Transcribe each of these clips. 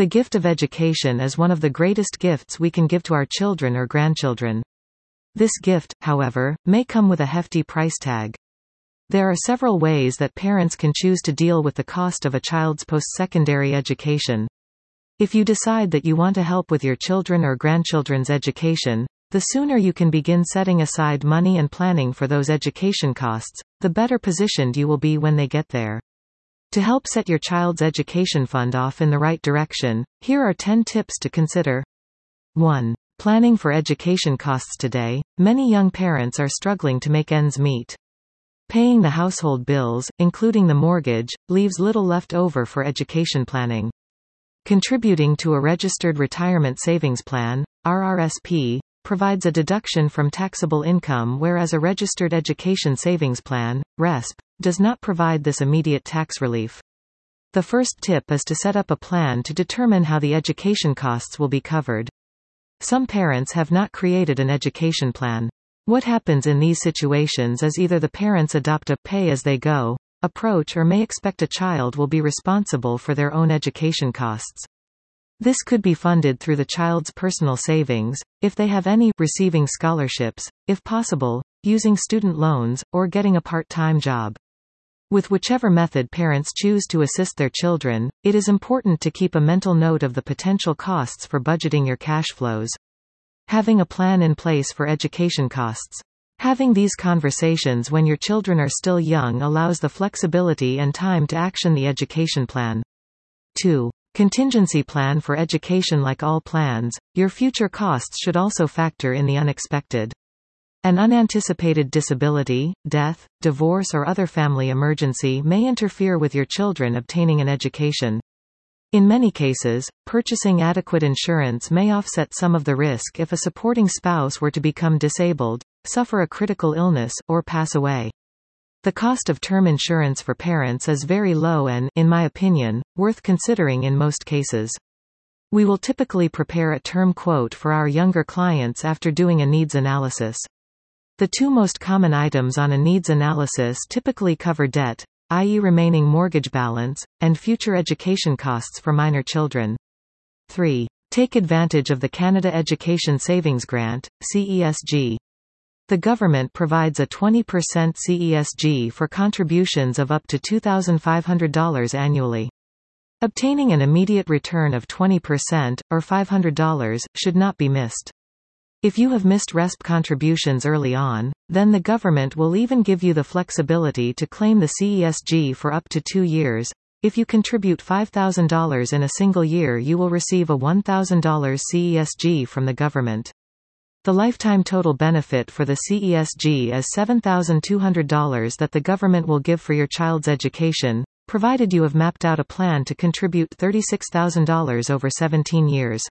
The gift of education is one of the greatest gifts we can give to our children or grandchildren. This gift, however, may come with a hefty price tag. There are several ways that parents can choose to deal with the cost of a child's post-secondary education. If you decide that you want to help with your children or grandchildren's education, the sooner you can begin setting aside money and planning for those education costs, the better positioned you will be when they get there. To help set your child's education fund off in the right direction, here are 10 tips to consider. 1. Planning for education costs. Today, many young parents are struggling to make ends meet. Paying the household bills, including the mortgage, leaves little left over for education planning. Contributing to a registered retirement savings plan, RRSP, provides a deduction from taxable income, whereas a registered education savings plan, RESP, does not provide this immediate tax relief. The first tip is to set up a plan to determine how the education costs will be covered. Some parents have not created an education plan. What happens in these situations is either the parents adopt a pay-as-they-go approach or may expect a child will be responsible for their own education costs. This could be funded through the child's personal savings, if they have any, receiving scholarships, if possible, using student loans, or getting a part-time job. With whichever method parents choose to assist their children, it is important to keep a mental note of the potential costs for budgeting your cash flows. Having a plan in place for education costs. Having these conversations when your children are still young allows the flexibility and time to action the education plan. 2. Contingency plan for education. Like all plans, your future costs should also factor in the unexpected. An unanticipated disability, death, divorce or other family emergency may interfere with your children obtaining an education. In many cases, purchasing adequate insurance may offset some of the risk if a supporting spouse were to become disabled, suffer a critical illness, or pass away. The cost of term insurance for parents is very low and, in my opinion, worth considering in most cases. We will typically prepare a term quote for our younger clients after doing a needs analysis. The two most common items on a needs analysis typically cover debt, i.e. remaining mortgage balance, and future education costs for minor children. 3. Take advantage of the Canada Education Savings Grant, CESG. The government provides a 20% CESG for contributions of up to $2,500 annually. Obtaining an immediate return of 20%, or $500, should not be missed. If you have missed RESP contributions early on, then the government will even give you the flexibility to claim the CESG for up to 2 years. If you contribute $5,000 in a single year, you will receive a $1,000 CESG from the government. The lifetime total benefit for the CESG is $7,200 that the government will give for your child's education, provided you have mapped out a plan to contribute $36,000 over 17 years.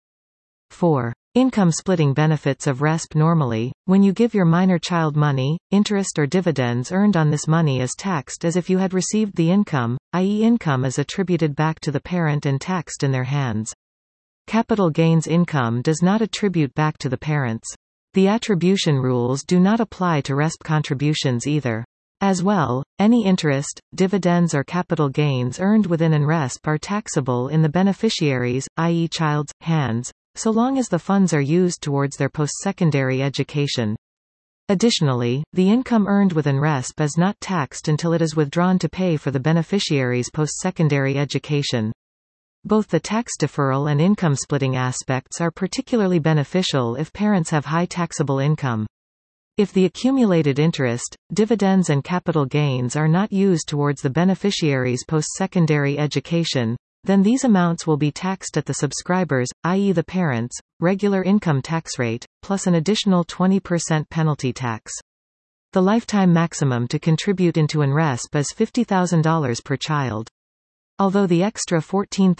4. Income splitting benefits of RESP. Normally, when you give your minor child money, interest or dividends earned on this money is taxed as if you had received the income, i.e. income is attributed back to the parent and taxed in their hands. Capital gains income does not attribute back to the parents. The attribution rules do not apply to RESP contributions either. As well, any interest, dividends or capital gains earned within an RESP are taxable in the beneficiary's, i.e. child's, hands, so long as the funds are used towards their post-secondary education. Additionally, the income earned within RESP is not taxed until it is withdrawn to pay for the beneficiary's post-secondary education. Both the tax deferral and income splitting aspects are particularly beneficial if parents have high taxable income. If the accumulated interest, dividends and capital gains are not used towards the beneficiary's post-secondary education, then these amounts will be taxed at the subscriber's, i.e. the parents', regular income tax rate, plus an additional 20% penalty tax. The lifetime maximum to contribute into an RESP is $50,000 per child. Although the extra $14,000,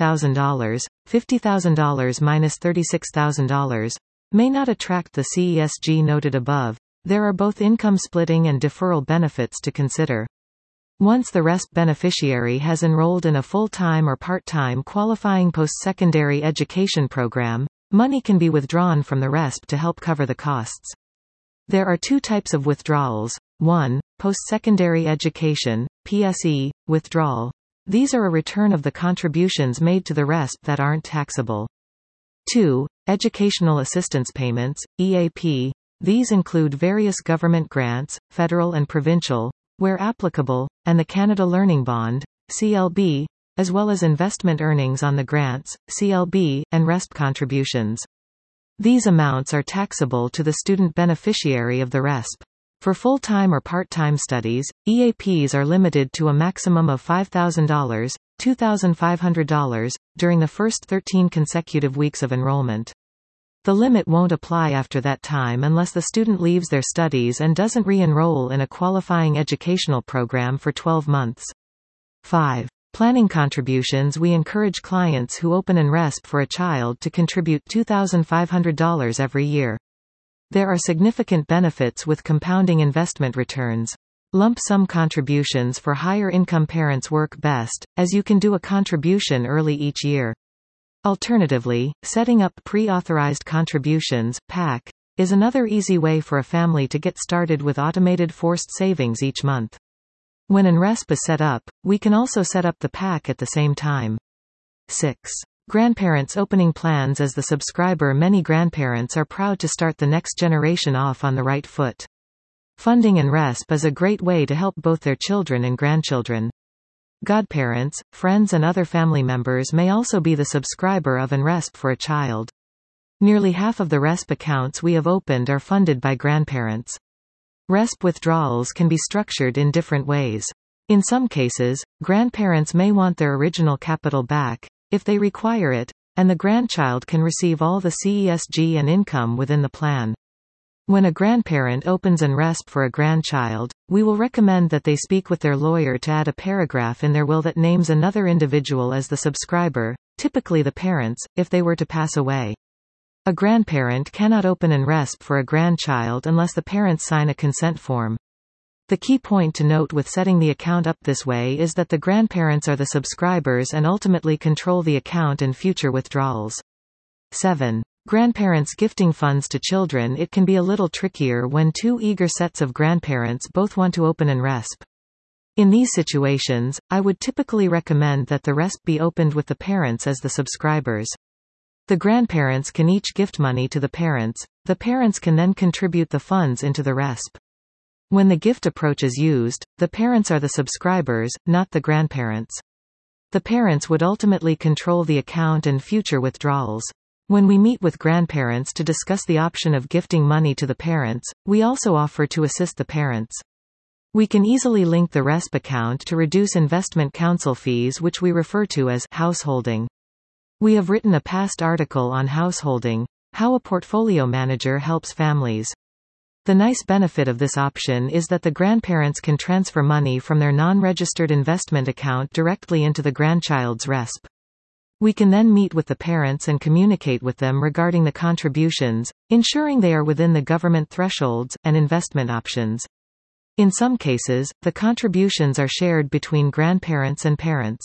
$50,000 minus $36,000, may not attract the CESG noted above, there are both income splitting and deferral benefits to consider. Once the RESP beneficiary has enrolled in a full-time or part-time qualifying post-secondary education program, money can be withdrawn from the RESP to help cover the costs. There are two types of withdrawals. 1. Post-secondary education, PSE, withdrawal. These are a return of the contributions made to the RESP that aren't taxable. 2. Educational assistance payments, EAP. These include various government grants, federal and provincial, where applicable, and the Canada Learning Bond, CLB, as well as investment earnings on the grants, CLB, and RESP contributions. These amounts are taxable to the student beneficiary of the RESP. For full-time or part-time studies, EAPs are limited to a maximum of $5,000, $2,500, during the first 13 consecutive weeks of enrollment. The limit won't apply after that time unless the student leaves their studies and doesn't re-enroll in a qualifying educational program for 12 months. 5. Planning contributions. We encourage clients who open an RESP for a child to contribute $2,500 every year. There are significant benefits with compounding investment returns. Lump sum contributions for higher income parents work best, as you can do a contribution early each year. Alternatively, setting up pre-authorized contributions, PAC, is another easy way for a family to get started with automated forced savings each month. When an RESP is set up, we can also set up the PAC at the same time. 6. Grandparents opening plans. As the subscriber, many grandparents are proud to start the next generation off on the right foot. Funding an RESP is a great way to help both their children and grandchildren. Godparents, friends and other family members may also be the subscriber of an RESP for a child. Nearly half of the RESP accounts we have opened are funded by grandparents. RESP withdrawals can be structured in different ways. In some cases, grandparents may want their original capital back, if they require it, and the grandchild can receive all the CESG and income within the plan. When a grandparent opens an RESP for a grandchild, we will recommend that they speak with their lawyer to add a paragraph in their will that names another individual as the subscriber, typically the parents, if they were to pass away. A grandparent cannot open an RESP for a grandchild unless the parents sign a consent form. The key point to note with setting the account up this way is that the grandparents are the subscribers and ultimately control the account and future withdrawals. 7. Grandparents gifting funds to children. It can be a little trickier when two eager sets of grandparents both want to open an RESP. In these situations, I would typically recommend that the RESP be opened with the parents as the subscribers. The grandparents can each gift money to the parents can then contribute the funds into the RESP. When the gift approach is used, the parents are the subscribers, not the grandparents. The parents would ultimately control the account and future withdrawals. When we meet with grandparents to discuss the option of gifting money to the parents, we also offer to assist the parents. We can easily link the RESP account to reduce investment counsel fees, which we refer to as householding. We have written a past article on householding, how a portfolio manager helps families. The nice benefit of this option is that the grandparents can transfer money from their non-registered investment account directly into the grandchild's RESP. We can then meet with the parents and communicate with them regarding the contributions, ensuring they are within the government thresholds, and investment options. In some cases, the contributions are shared between grandparents and parents.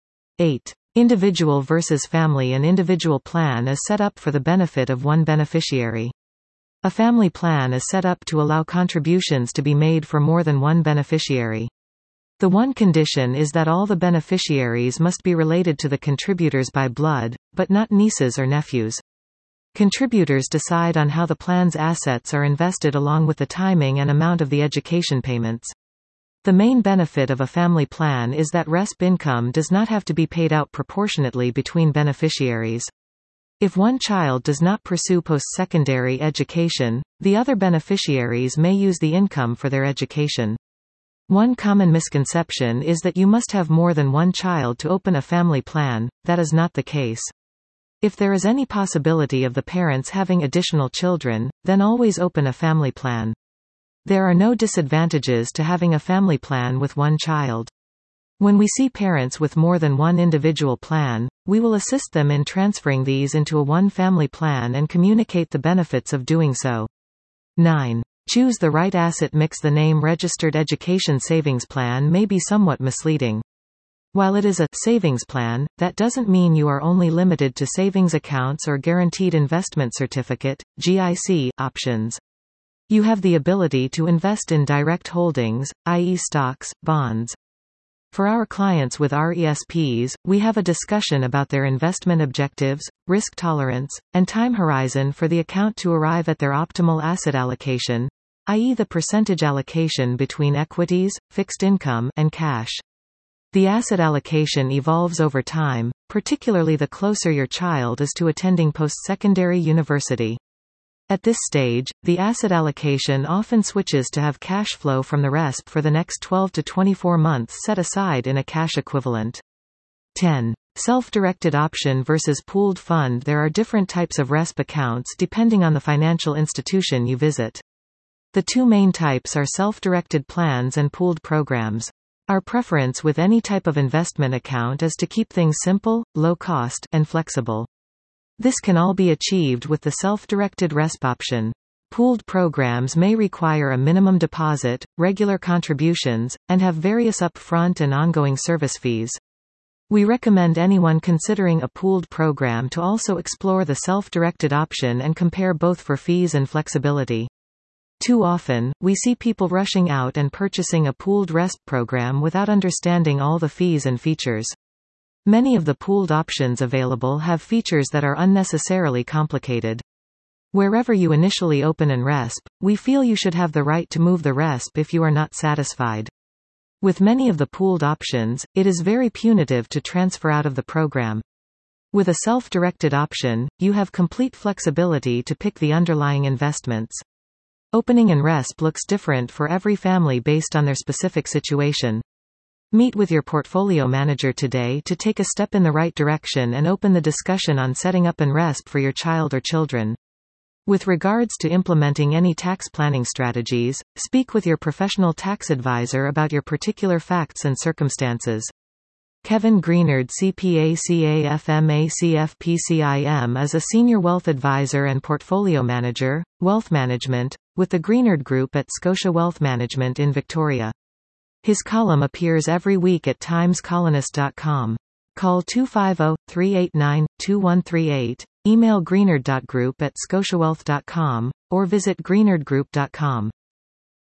8. Individual versus family. An individual plan is set up for the benefit of one beneficiary. A family plan is set up to allow contributions to be made for more than one beneficiary. The one condition is that all the beneficiaries must be related to the contributors by blood, but not nieces or nephews. Contributors decide on how the plan's assets are invested along with the timing and amount of the education payments. The main benefit of a family plan is that RESP income does not have to be paid out proportionately between beneficiaries. If one child does not pursue post-secondary education, the other beneficiaries may use the income for their education. One common misconception is that you must have more than one child to open a family plan. That is not the case. If there is any possibility of the parents having additional children, then always open a family plan. There are no disadvantages to having a family plan with one child. When we see parents with more than one individual plan, we will assist them in transferring these into a one family plan and communicate the benefits of doing so. 9. Choose the right asset mix. The name Registered Education Savings Plan may be somewhat misleading. While it is a savings plan, that doesn't mean you are only limited to savings accounts or Guaranteed Investment Certificate (GIC) options. You have the ability to invest in direct holdings, i.e. stocks, bonds. For our clients with RESPs, we have a discussion about their investment objectives, risk tolerance, and time horizon for the account to arrive at their optimal asset allocation, i.e. the percentage allocation between equities, fixed income, and cash. The asset allocation evolves over time, particularly the closer your child is to attending post-secondary university. At this stage, the asset allocation often switches to have cash flow from the RESP for the next 12 to 24 months set aside in a cash equivalent. 10. Self-directed option versus pooled fund. There are different types of RESP accounts depending on the financial institution you visit. The two main types are self-directed plans and pooled programs. Our preference with any type of investment account is to keep things simple, low cost, and flexible. This can all be achieved with the self-directed RESP option. Pooled programs may require a minimum deposit, regular contributions, and have various upfront and ongoing service fees. We recommend anyone considering a pooled program to also explore the self-directed option and compare both for fees and flexibility. Too often, we see people rushing out and purchasing a pooled RESP program without understanding all the fees and features. Many of the pooled options available have features that are unnecessarily complicated. Wherever you initially open an RESP, we feel you should have the right to move the RESP if you are not satisfied. With many of the pooled options, it is very punitive to transfer out of the program. With a self-directed option, you have complete flexibility to pick the underlying investments. Opening an RESP looks different for every family based on their specific situation. Meet with your portfolio manager today to take a step in the right direction and open the discussion on setting up an RESP for your child or children. With regards to implementing any tax planning strategies, speak with your professional tax advisor about your particular facts and circumstances. Kevin Greenard CPA CAFMA CFPCIM is a senior wealth advisor and portfolio manager, wealth management, with the Greenard Group at Scotia Wealth Management in Victoria. His column appears every week at timescolonist.com. Call 250-389-2138, email greenard.group@scotiawealth.com, or visit greenardgroup.com.